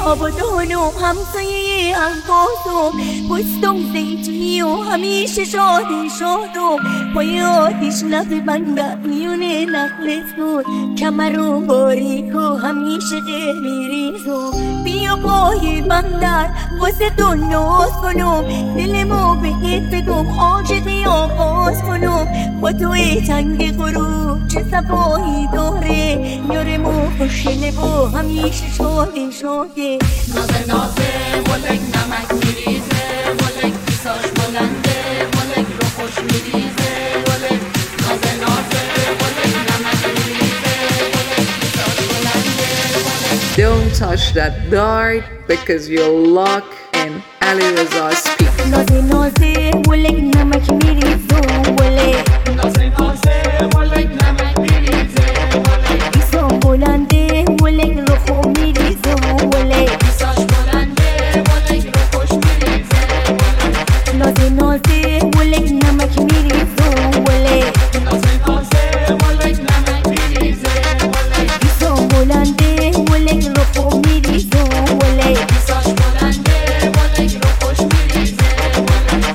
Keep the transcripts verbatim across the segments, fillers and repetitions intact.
آبادان و همسایه انفاس و پستم زیتونی و همیشه شاد شاد و پای آتیش نبندم میونه نخلص بود کمر و باریک و همیشه قهمیریز و بیا پای بندر واسه تو ناز کنم دلمو بهت بگم عاشقی آغاز کنم با توی تنگ غروب چه صفایی داره یارمو خوشگله و همیشه شاده شاده نازه نازه ولک نمک میریزه ولک پیساش بلنده ولک رو خوش میریزه ولک نازه نازه ولک نمک میریزه ولک پیساش بلنده ولک. Don't touch that dart because you'll lock in Ali Reza's speak. نازه نازه ولک نمک میریزه ولک نازه نازه ولک نمک میریزه ولک پیساش بلنده ولک رو خوب میریزه ولک پیساش بلنده ولک رو خوش میریزه ولک نازه نازه ولک نمک میریزه ولک نازه نازه ولک نمک میریزه ولک پیساش بلنده ولک رو خوب میریزه ولک پیساش بلنده ولک رو خوش میریزه ولک.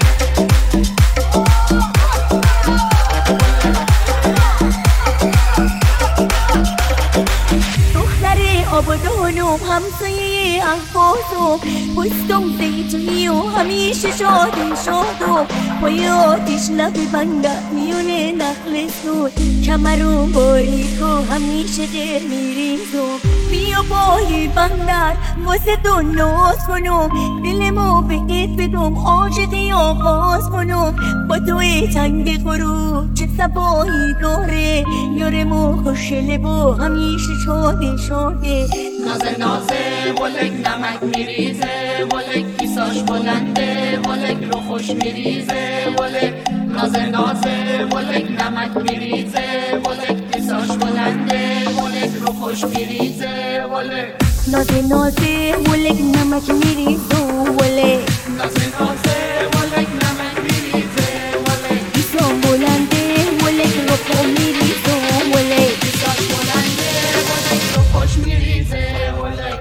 دختر آبادان و همسایه انفاس و پستم زیتونی و همیشه شاد شاد و پای آتیش لب بندم میونه نخلص بود کمر و باریک و همیشه قهمیریز و بیا پای بندر واسه تو ناز کنم دلمو بهت بگم عاشقی آغاز کنم با توی تنگ غروب چه صفایی داره یارمو خوشگله و همیشه شاده شاده نازه نازه ولک نمک میریزه ولک پیساش بلنده ولک رو خوش میریزه ولک نازه نازه ولک نمک میریزه ولک پیساش بلنده ولک رو خوش میریزه ولک نازه نازه ولک نمک میریزه ولک نازه نازه ولک نمک میریزه ولک پیساش بلنده ولک رو خوب میریزه ولک پیساش بلنده ولک رو خوش میریزه ولک.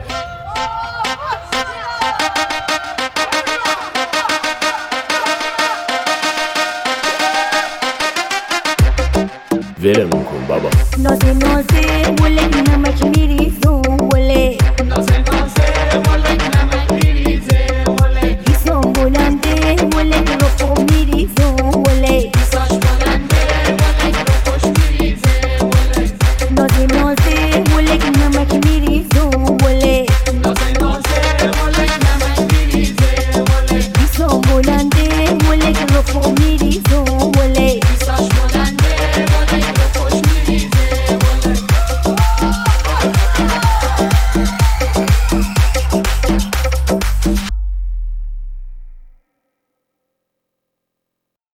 ولمون کن بابا. نازه نازه ولک نمک میریزه ولک نازه نازه ولک نمک میریزه ولک پیساش بلنده ولک رو خوب میریزه ولک پیساش بلنده ولک رو خوش میریزه ولک نازه نازه ولک نمک میریزه ولک نازه نازه ولک نمک میریزه ولک پیساش بلنده